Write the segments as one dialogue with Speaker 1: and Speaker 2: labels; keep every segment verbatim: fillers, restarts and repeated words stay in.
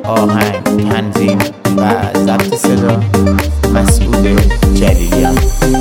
Speaker 1: آهنگ، تنظیم و ضبط صدا مسعود جلیلیان.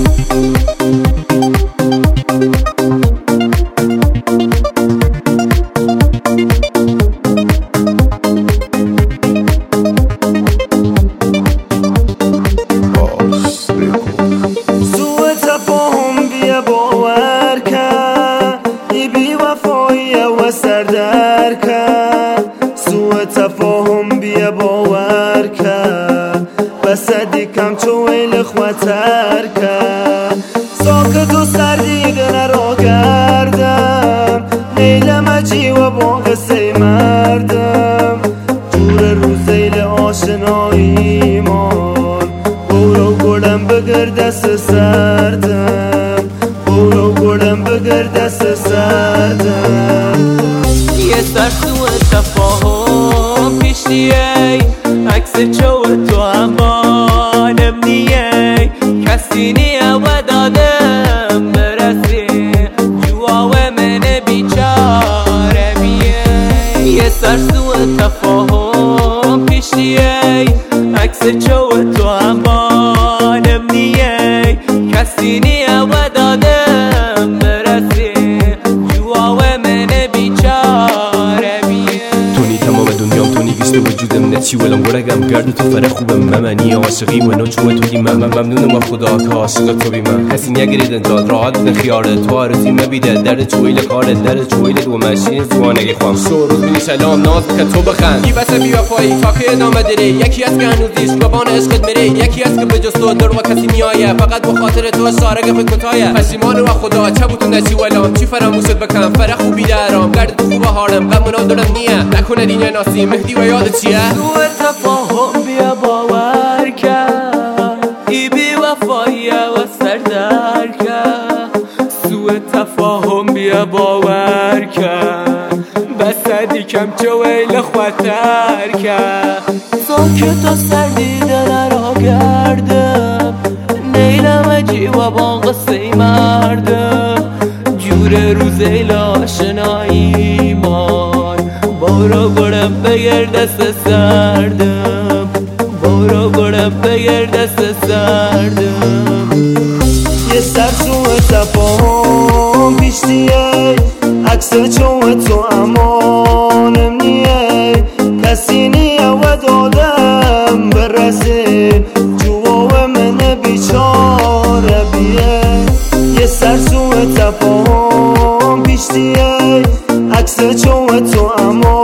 Speaker 2: سوء تفاهم بیا باور کن، ای بی وفایی و سردر کن. سوء تفاهم بیا باور کن، بسدی کم چو ویل خواتر کن. ساکت و سردیده نرا گردم، نیلم اجی و با قصه مردم. جور روزیل آشنایی مان، برو گلم بگر دست سردم، برو گلم بگر دست سردم.
Speaker 3: یه سر سوء تفاهم پیشیه، عکس چو تو امانم نیه. کسی نیه و دادم برسی، جواو من بیچاره بیه. یه سر سوء تفاهم پیشیه، عکس چو تو امانم نیه. کسی نیه و دادم برسی، جواو من بیچاره بیه.
Speaker 4: تونی تمام دنیام، تونی بیست وجودم، نچی ولم گرگم گرد تو فره خوبم. ممنی عاشقی و نوچوم توی من، من ممنونم و خدا که عاشق تو بی من. کسی نگرید انجال راحت بودن خیاره، تو آرزی مبیده در چویل کاره، در چویل دو مشین زوانگی خوام. شو روز بینی سلام ناز بکن تو بخند، بی بسه بی وفایی تا که ادامه داره. یکی از که هنوزیش ببان عشقت میره، یکی از که به جز تو در و کسی میایه. فقط به خاطر تو سارگه به کتایه. پشیمان و خدا چه بود نچی ولام، چی فراموشت بکنم فره خوبی درام. گرد تو خوبه هارم غم منا دارم نیه، نکنه دینه ناسی مهدی و یاد چیه.
Speaker 3: سوء تفاهم بیا باور کن، ای بی وفایی و سردر کن. سوء تفاهم بیا باور کن، بسدی کم چو ویل خواتر کن. ساکت و سردیده نرا گردم، نیلم اجی و با قصه مردم. جور روزیل آشنایی مان، برو گرم بگر دست سردم، برو گرم بگر دست سردم.
Speaker 2: یه سر سوء تفاهم پیشیه، عکس چو تو امانم نیه. کسی نیه و دادم برسه، جواو من بیچاره بیه. یه سر سوء تفاهم پیشیه، عکس چو تو امانم